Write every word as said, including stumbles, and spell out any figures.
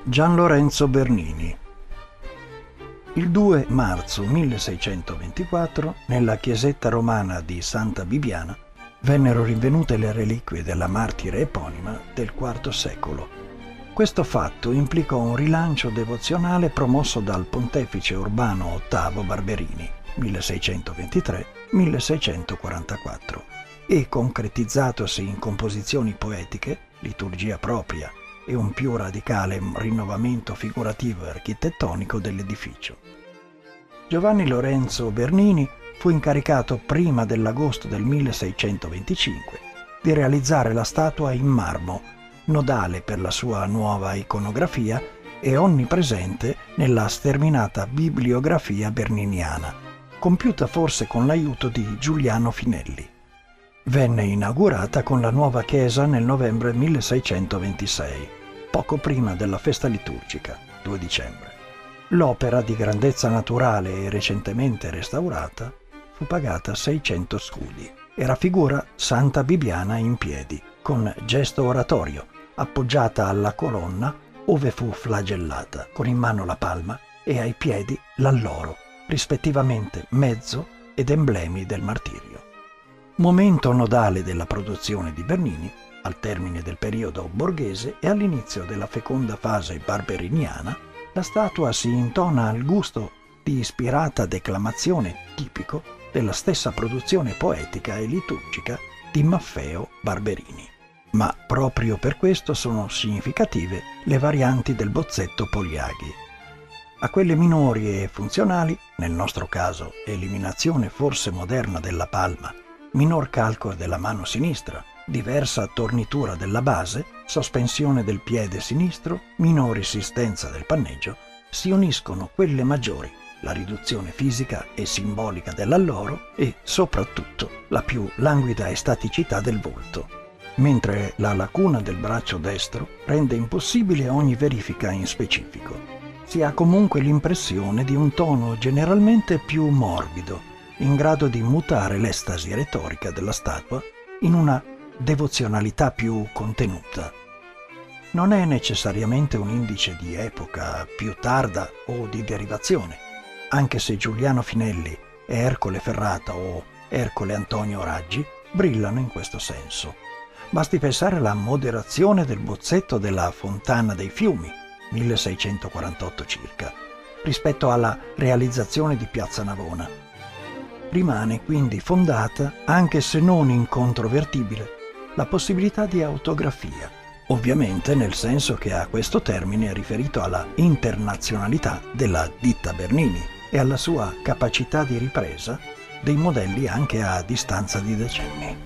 Gian Lorenzo Bernini. Il due marzo milleseicentoventiquattro, nella chiesetta romana di Santa Bibiana, vennero rinvenute le reliquie della martire eponima del quarto secolo. Questo fatto implicò un rilancio devozionale promosso dal pontefice Urbano ottavo Barberini, milleseicentoventitré milleseicentoquarantaquattro, e concretizzatosi in composizioni poetiche, liturgia propria e un più radicale rinnovamento figurativo e architettonico dell'edificio. Giovanni Lorenzo Bernini fu incaricato prima dell'agosto del milleseicentoventicinque di realizzare la statua in marmo, nodale per la sua nuova iconografia e onnipresente nella sterminata bibliografia berniniana, compiuta forse con l'aiuto di Giuliano Finelli. Venne inaugurata con la nuova chiesa nel novembre milleseicentoventisei, poco prima della festa liturgica, due dicembre. L'opera, di grandezza naturale e recentemente restaurata, fu pagata seicento scudi e raffigura Santa Bibiana in piedi, con gesto oratorio, appoggiata alla colonna ove fu flagellata, con in mano la palma e ai piedi l'alloro, rispettivamente mezzo ed emblemi del martirio. Momento nodale della produzione di Bernini, al termine del periodo borghese e all'inizio della feconda fase barberiniana, la statua si intona al gusto di ispirata declamazione tipico della stessa produzione poetica e liturgica di Maffeo Barberini. Ma proprio per questo sono significative le varianti del bozzetto Poliaghi. A quelle minori e funzionali, nel nostro caso eliminazione forse moderna della palma, minor calco della mano sinistra, diversa tornitura della base, sospensione del piede sinistro, minore resistenza del panneggio, si uniscono quelle maggiori, la riduzione fisica e simbolica dell'alloro e, soprattutto, la più languida estaticità del volto, mentre la lacuna del braccio destro rende impossibile ogni verifica in specifico. Si ha comunque l'impressione di un tono generalmente più morbido, in grado di mutare l'estasi retorica della statua in una devozionalità più contenuta. Non è necessariamente un indice di epoca più tarda o di derivazione, anche se Giuliano Finelli e Ercole Ferrata o Ercole Antonio Raggi brillano in questo senso. Basti pensare alla moderazione del bozzetto della Fontana dei Fiumi, milleseicentoquarantotto circa, rispetto alla realizzazione di Piazza Navona. Rimane quindi fondata, anche se non incontrovertibile, la possibilità di autografia, ovviamente nel senso che a questo termine è riferito alla internazionalità della ditta Bernini e alla sua capacità di ripresa dei modelli anche a distanza di decenni.